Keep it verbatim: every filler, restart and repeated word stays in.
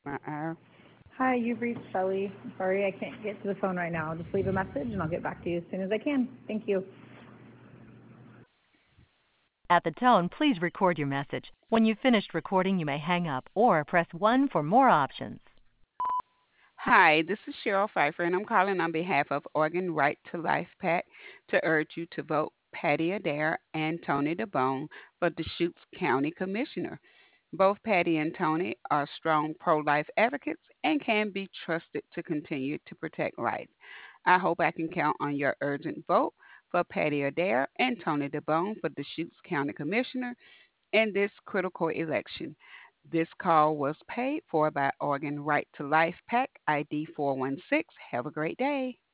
Uh, Hi, you've reached Shelly. Sorry, I can't get to the phone right now. Just leave a message and I'll get back to you as soon as I can. Thank you. At the tone, please record your message. When you've finished recording, you may hang up or press one for more options. Hi, this is Cheryl Pfeiffer, and I'm calling on behalf of Oregon Right to Life PAC to urge you to vote Patty Adair and Tony DeBone for Deschutes County Commissioner. Both Patty and Tony are strong pro life advocates and can be trusted to continue to protect life. I hope I can count on your urgent vote for Patty Adair and Tony DeBone for Deschutes County Commissioner in this critical election. This call was paid for by Oregon Right to Life PAC I D four one six. Have a great day.